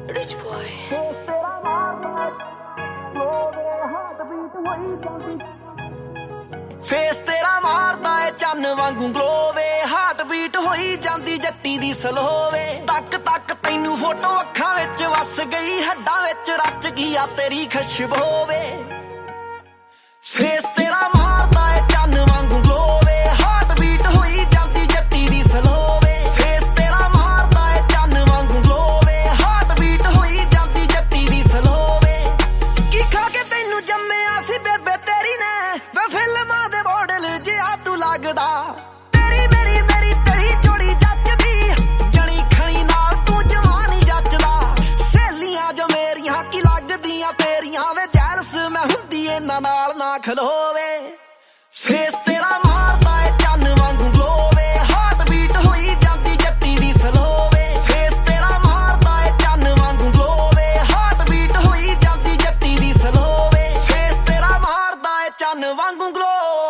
Rich boy. Face ਤੇਰਾ ਮਾਰਦਾ ਏ ਚੰਨ ਵਾਂਗੂ ਗਲੋਵੇ ਹਾਰਟ ਬੀਟ ਹੋਈ ਜਾਂਦੀ ਜੱਟੀ ਦੀ ਸਲੋਵੇ ਤੱਕ ਤੱਕ ਤੈਨੂੰ ਫੋਟੋ ਅੱਖਾਂ ਵਿੱਚ ਵਸ ਗਈ ਹੱਡਾਂ ਵਿੱਚ ਰਚ ਗਈ ਆ ਤੇਰੀ ਖੁਸ਼ਬੂ ਵੇ ਫੇਸ ਤੇਰਾ ਮਾਰਦਾ ਏ ਚੰਨ ਵਾਂਗੂ ਗਲੋਵੇ ਹਾਰਟ ਬੀਟ ਹੋਈ ਜਾਂਦੀ ਜੱਟੀ ਦੀ ਸਲੋਵੇ ਫੇਸ ਤੇਰਾ ਮਾਰਦਾ ਏ ਚੰਨ ਵਾਂਗੂ ਗਲੋਵੇ ਹਾਰਟ ਬੀਟ ਹੋਈ ਜਾਂਦੀ ਜੱਟੀ ਦੀ ਸਲੋਵੇ ਕੀ ਖਾ ਕੇ ਤੈਨੂੰ ਜੰਮਿਆ ਸੀ ਬੇਬੇ ਤੇਰੀ ਨੇ ਵੇ ਫਿਲਮਾਂ ਦੇ ਮਾਡਲ ਜਿਹਾ ਤੂੰ ਲੱਗਦਾ ਤੇਰੀ ਮੇਰੀ ਤੇਰੀ ਜੋੜੀ ਜੱਚਦੀ ਜਣੀ ਖਣੀ ਨਾਲ ਤੂੰ ਜਵਾਨੀ ਜੱਚਦਾ ਸਹੇਲੀਆਂ ਜੋ ਮੇਰੀਆਂ ਕੀ ਲੱਗਦੀਆਂ ਤੇਰੀਆਂ ਵੇ ਜੈਲਸ ਮੈਂ ਹੁੰਦੀ ਇਹਨਾਂ ਨਾਲ ਨਾ ਖਲੋਵੇ ਫੇਸ ਤੇਰਾ ਮਾਰਦਾ ਏ ਚੰਨ ਵਾਂਗੂ ਗਲੋਵੇ ਹਾਰਟ ਬੀਟ ਹੋਈ ਜਾਂਦੀ ਜੱਟੀ ਦੀ ਸਲੋਵੇ ਫੇਸ ਤੇਰਾ ਮਾਰਦਾ ਏ ਚੰਨ ਵਾਂਗੂ ਗਲੋਵੇ ਹਾਰਟ ਬੀਟ ਹੋਈ ਜਾਂਦੀ ਜੱਟੀ ਦੀ ਸਲੋਵੇ ਫੇਸ ਤੇਰਾ ਮਾਰਦਾ ਏ ਚੰਨ ਵਾਂਗੂ ਗਲੋਵੇ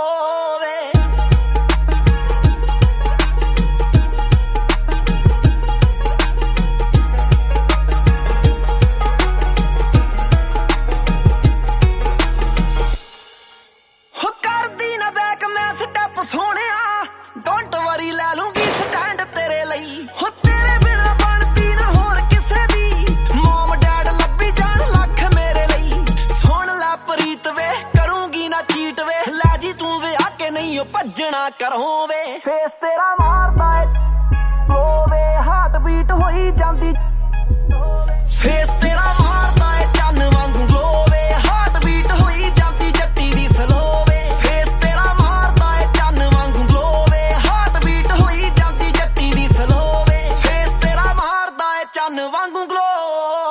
ਸੋਹਣਿਆ ਡੋਂਟ ਵਰੀ ਲੈ ਲੂੰਗੀ ਸਟੈਂਡ ਤੇਰੇ ਲਈ ਹੋ ਤੇਰੇ ਬਿਨਾ ਬਣਦੀ ਨਾ ਹੋਰ ਕਿਸੇ ਦੀ ਮਮ ਡੈਡ ਲੱਭੀ ਜਾਣ ਲੱਖ ਮੇਰੇ ਲਈ ਸੁਣ ਲੈ ਪ੍ਰੀਤ ਵੇ ਕਰੂੰਗੀ ਨਾ ਚੀਟ ਵੇ ਲੈ ਜੀ ਤੂੰ ਵਿਆਹ ਕੇ ਨਹੀਂ ਉਹ ਭੱਜਣਾ ਕਰੋਂ ਵੇ ਫੇਸ ਤੇਰਾ ਮਾਰਦਾ ਏ ਗਲੋਵੇ ਹਾਰਟ ਬੀਟ ਹੋਈ ਜਾਂਦੀ ਫੇਸ ਤੇਰਾ ਮਾਰਦਾ ਏ ਚੰਨ ਵਾਂਗੂ ਗਲੋਵੇ ਹਾਰਟ ਬੀਟ ਹੋਈ ਜਾਂਦੀ ਜੱਟੀ ਦੀ ਸਲੋਵੇ ਫੇਸ ਤੇਰਾ ਮਾਰਦਾ ਏ ਚੰਨ ਵਾਂਗੂ ਗਲੋਵੇ ਹਾਰਟ ਬੀਟ ਹੋਈ ਜਾਂਦੀ ਜੱਟੀ ਦੀ ਸਲੋਵੇ ਫੇਸ ਤੇਰਾ ਮਾਰਦਾ ਏ ਚੰਨ ਵਾਂਗੂ ਗਲੋਵੇ